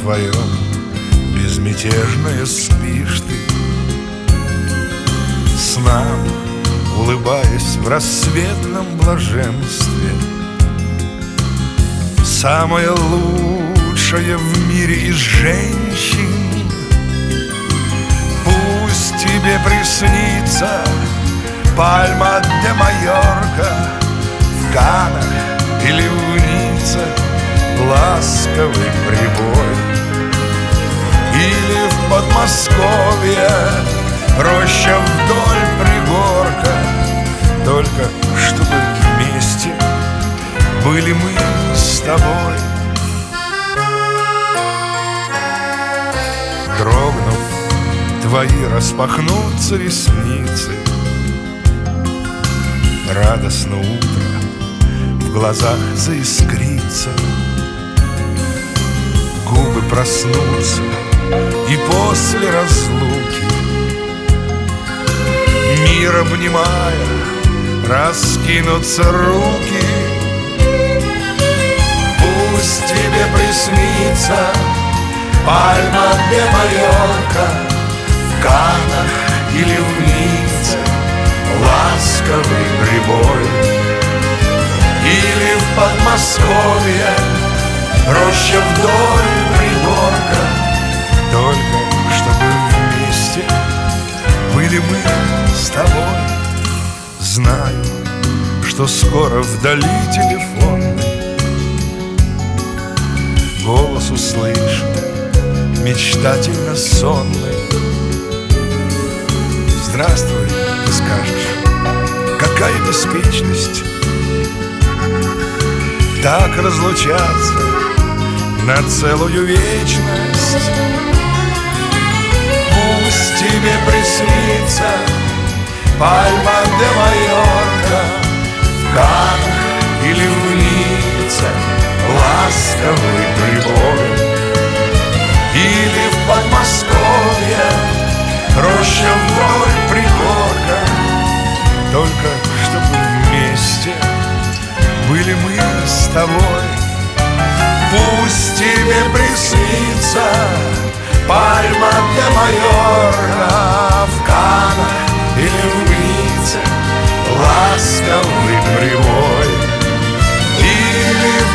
твоем безмятежная спишь ты, снам улыбаясь в рассветном блаженстве. Самая лучшая в мире из женщин, пусть тебе приснится Пальма де Майорка в Каннах или в Ницце, ласковый прибой, или в Подмосковье роща вдоль пригорка, только чтобы вместе были мы с тобой. Дрогнув, твои распахнутся ресницы, радостно утро в глазах заискрится, губы проснутся и после разлуки, мир обнимая, раскинутся руки. Пусть тебе приснится Пальма де Майорка в Каннах или в Ницце, ласковый прибой, или в Подмосковье роща вдоль пригорка, только чтобы вместе были мы с тобой. Знаю, что скоро вдали телефонный голос услышу, мечтательно сонный. Здравствуй, ты скажешь, какая беспечность так разлучаться на целую вечность. Пусть тебе приснится Пальма де Майорка в Каннах или в Ницце, ласковый прибой, или в Подмосковье роща вдоль пригорка, только чтобы вместе были мы с тобой. Пусть тебе приснится Пальма де Майорка в Каннах или в Ницце, ласковый прибой, или